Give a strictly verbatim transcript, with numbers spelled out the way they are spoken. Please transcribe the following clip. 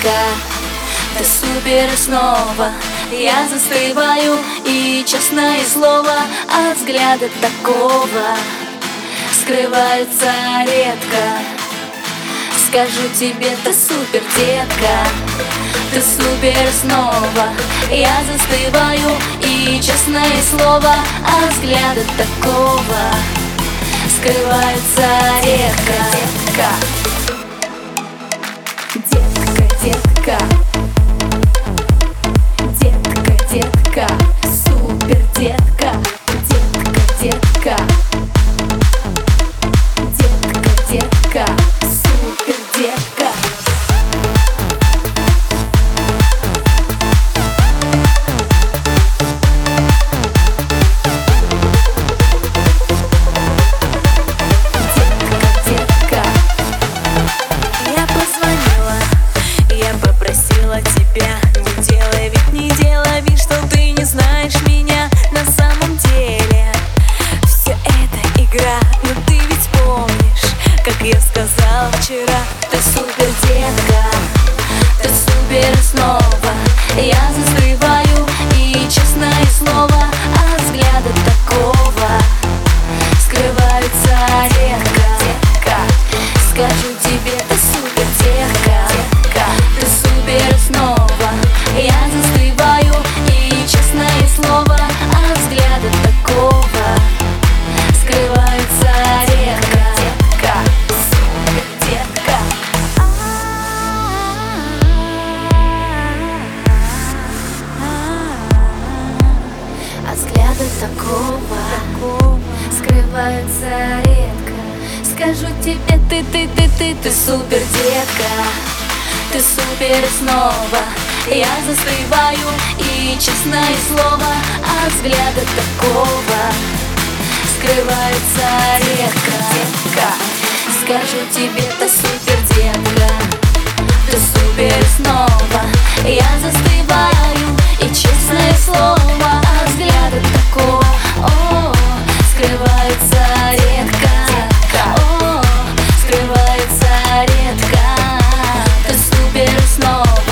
детка, ты супер снова. Я застываю, и честное слово, от взгляда такого скрывается редко. Скажу тебе, ты супер детка, ты супер снова. Я застываю, и честное слово, от взгляда такого скрывается редко. Детка, детка, детка, детка, супер детка, детка, детка, детка, детка, супер детка. Тебя не делай вид, не делай вид, что ты не знаешь меня. На самом деле все это игра, но ты ведь помнишь, как я сказала вчера. Ты супер детка, ты супер снова. Я застываю, и честное слово, от взгляда такого скрывается редко. Скажу тебе, ты супер детка, ты супер снова. Я застываю, и честное слово, от взгляда такого скрывается редко. Супер детка. От взгляда такого скрывается редко. Скажу тебе, ты, ты, ты, ты, ты супер детка, ты супер снова. Я застываю, и честное слово, от взгляда такого скрывается редко. Скажу тебе, ты супер детка, ты супер снова. Я застываю, и честное слово, от взгляда такого о, скрывается редко. О, скрывается редко. Ты супер снова.